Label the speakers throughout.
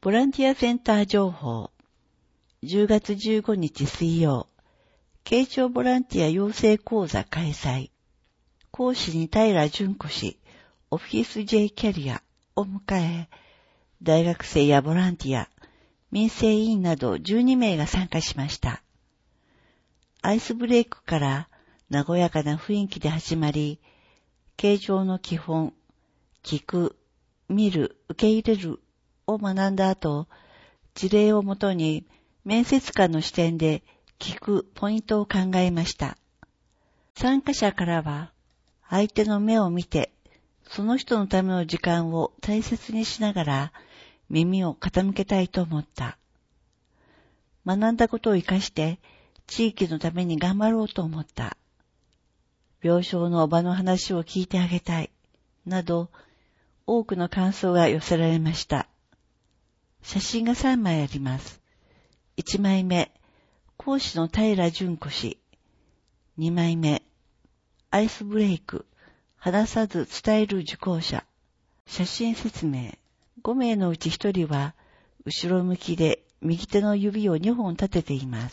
Speaker 1: ボランティアセンター情報。10月15日水曜、慶長ボランティア養成講座開催。講師に平純子氏、オフィス J キャリアを迎え、大学生やボランティア、民生委員など12名が参加しました。アイスブレイクから和やかな雰囲気で始まり、慶長の基本、聞く、見る、受け入れるを学んだ後、事例をもとに面接官の視点で聞くポイントを考えました。参加者からは、相手の目を見て、その人のための時間を大切にしながら耳を傾けたいと思った。学んだことを活かして地域のために頑張ろうと思った。病床のおばの話を聞いてあげたい、など多くの感想が寄せられました。写真が3枚あります。1枚目、講師の平純子氏。2枚目、アイスブレイク、話さず伝える受講者。写真説明。5名のうち1人は、後ろ向きで右手の指を2本立てています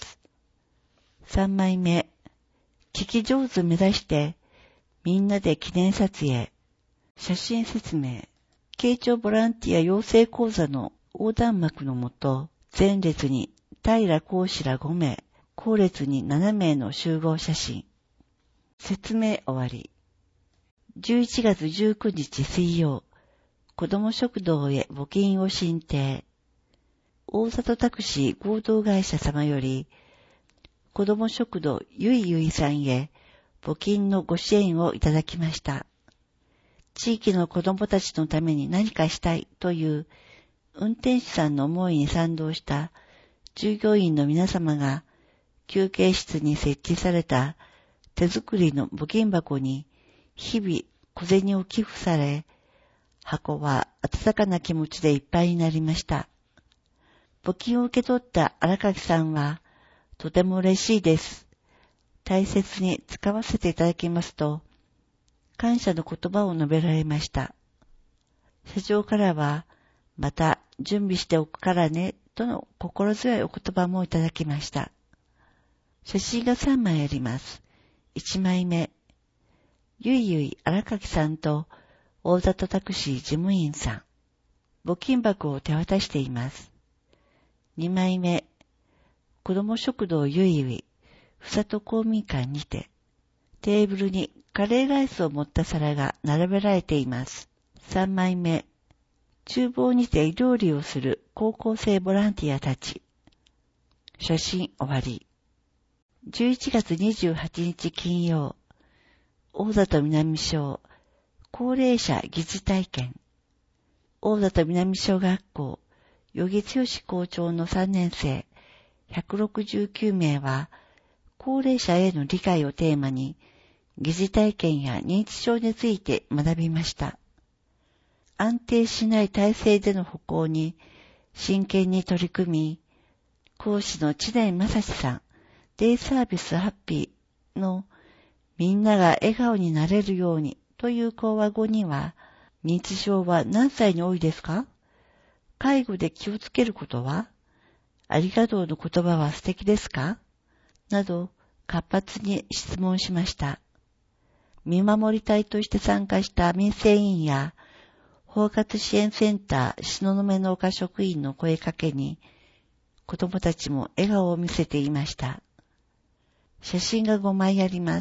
Speaker 1: 。3枚目、聞き上手目指して、みんなで記念撮影。写真説明。慶長ボランティア養成講座の横断幕のもと、前列に平講師ら5名、後列に7名の集合写真。説明終わり。11月19日水曜、子ども食堂へ募金を申請。大里タクシー合同会社様より、子ども食堂ゆいゆいさんへ募金のご支援をいただきました。地域の子どもたちのために何かしたいという運転手さんの思いに賛同した従業員の皆様が休憩室に設置された手作りの募金箱に日々小銭を寄付され、箱は温かな気持ちでいっぱいになりました。募金を受け取った荒垣さんは、とても嬉しいです。大切に使わせていただきますと、感謝の言葉を述べられました。社長からは、また準備しておくからね、との心強いお言葉もいただきました。写真が3枚あります。1枚目、ゆいゆい荒垣さんと大里タクシー事務員さん。募金箱を手渡しています。2枚目、子ども食堂ゆいゆい、ふさと公民館にて、テーブルにカレーライスを盛った皿が並べられています。3枚目、厨房にて料理をする高校生ボランティアたち。写真終わり。11月28日金曜、大里南小高齢者疑似体験。大里南小学校余木剛校長の3年生169名は、高齢者への理解をテーマに、疑似体験や認知症について学びました。安定しない体制での歩行に真剣に取り組み、講師の知念正史さん、デイサービスハッピーのみんなが笑顔になれるようにという講話後には、認知症は何歳に多いですか？介護で気をつけることは？ありがとうの言葉は素敵ですか？など活発に質問しました。見守り隊として参加した民生委員や包括支援センター東雲の丘職員の声かけに子どもたちも笑顔を見せていました。写真が5枚あります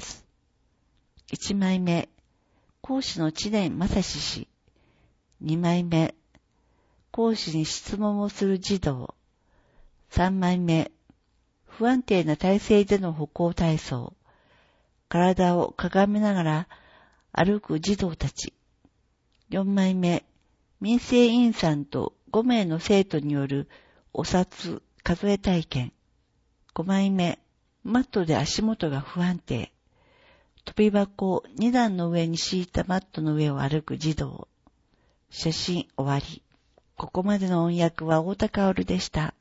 Speaker 1: 。1枚目、講師の知念正史氏。2枚目、講師に質問をする児童。3枚目、不安定な体勢での歩行体操。体をかがめながら歩く児童たち。4枚目、民生委員さんと5名の生徒によるお札数え体験。5枚目、マットで足元が不安定。跳び箱を2段の上に敷いたマットの上を歩く児童。写真終わり。ここまでの音訳は太田薫でした。